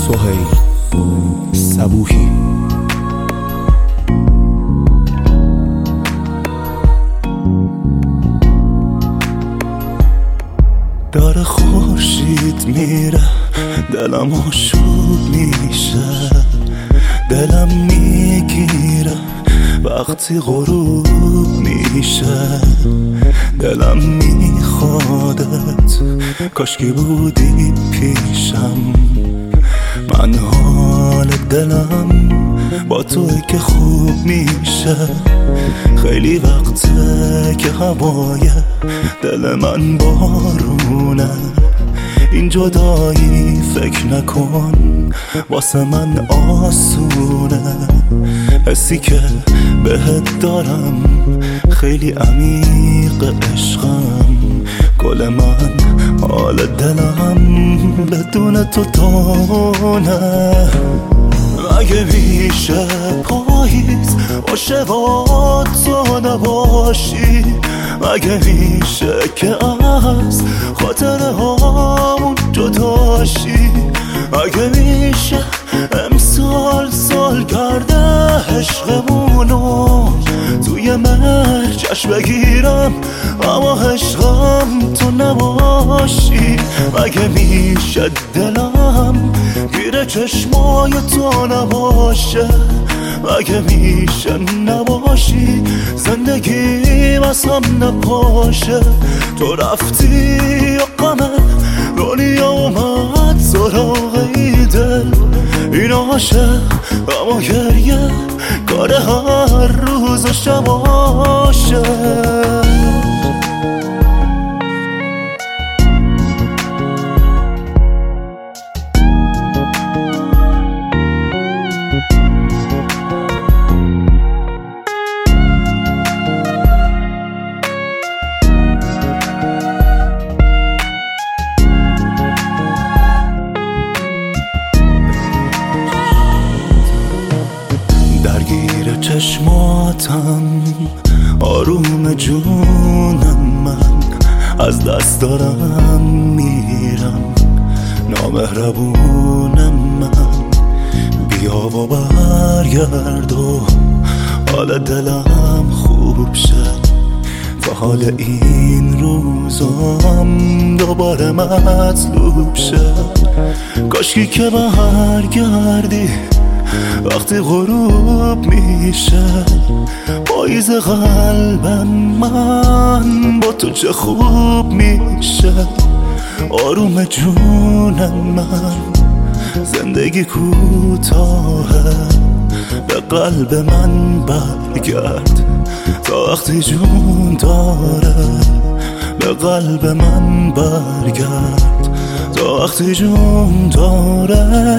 سهیل صبوحی. داره خورشید میره، دلم آشوب میشه، دلم میگیره وقتی غروب میشه، دلم میخوادت کاشکی بودی پیشم. من حال دلم با توی که خوب میشه، خیلی وقته که هوای دل من بارونه. این جدایی فکر نکن واسه من آسونه، حسی که بهت دارم خیلی عمیق عشقم. گل من حال دلم بدون تو تونه. اگه میشه پاییز باشه با تو نباشی، اگه میشه که از خاطره هامون جداشی، اگه میشه امسال سال کرده عشقمونو توی مهر جشن بگیرم اما عشقم تو نباشی، اگه میشه دلم گیره چشمای تو نباشه، اگه میشه نباشی زندگی واسم نپاشه. تو رفتی و غمه دنیا اومد سراغ ای دل، این عاشق اما گریه کار هر روز و شباشه. درگیر چشماتم آروم جونم، من از دست دارم میرم نامهربونم. من بیا و برگرد و حال دلم خوب شه، تا حال این روزام دوباره مطلوب شه. کاشکی که برگردی وقتی غروب میشه، پاییز قلبم من با تو چه خوب میشه. آروم جونم من زندگی کوتاهه، به قلب من برگرد تا وقتی جون داره، به قلب من برگرد تا وقتی جون داره.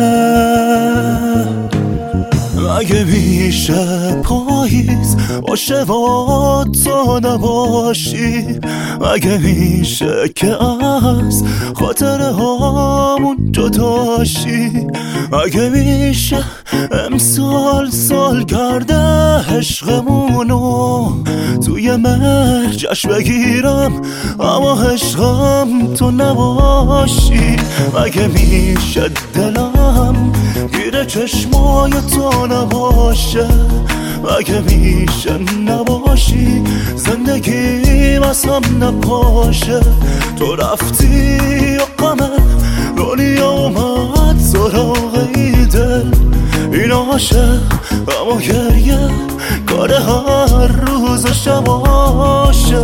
اگه میشه پاییز باشه با تو نباشی، اگه میشه که از خاطره هامون جداشی، اگه میشه امسال سال کرده عشقمونو توی مهر جشن بگیرم اما عشقم تو نباشی، اگه میشه دلم گیره چشمای تو نباشه، اگه میشه نباشی زندگی واسم نپاشه. تو رفتی و غمه دنیا اومد سراغ ای دل، این عاشق اما گریه کار هر روز و شباشه.